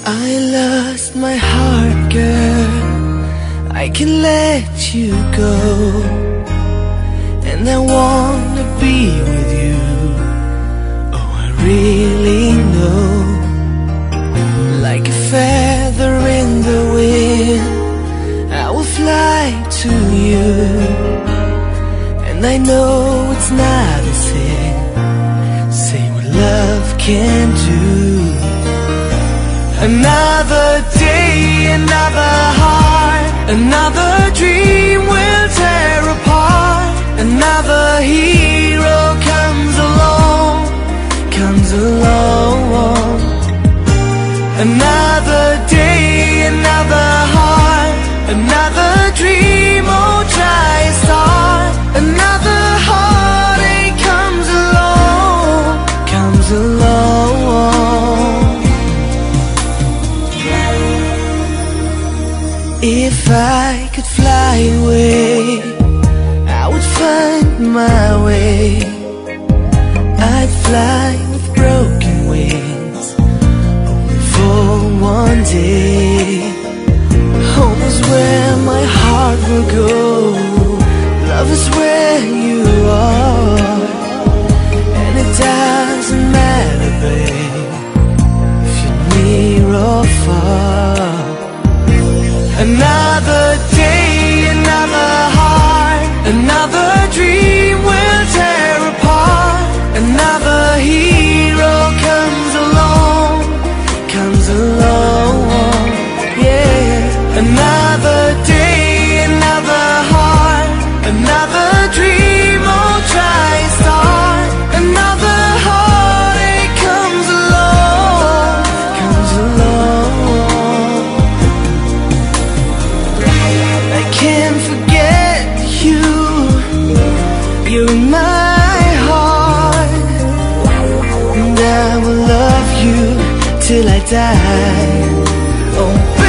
I lost my heart, girl. I can let you go, and I wanna be with you. Oh, I really know. Like a feather in the wind, I will fly to you. And I know it's not a sin. Say what love can do. Another day, another heart, another dream will tear apart. Another hero comes along, comes along. Another day, another heart, another dream, oh try a start. Another heartache comes along, comes along. If I could fly away, I would find my way. I'd fly with broken wings, only for one day. Home is where my heart will go. Love is where you are. And it doesn't matter, babe, if you're near or far. Another day, another heart, another dream will tear apart. Another hero comes along, comes along, yeah. Another day, another heart, another dream, oh try a start. Another heartache comes along, comes along. I can't forget you, you're in my heart. And I will love you till I die. Oh,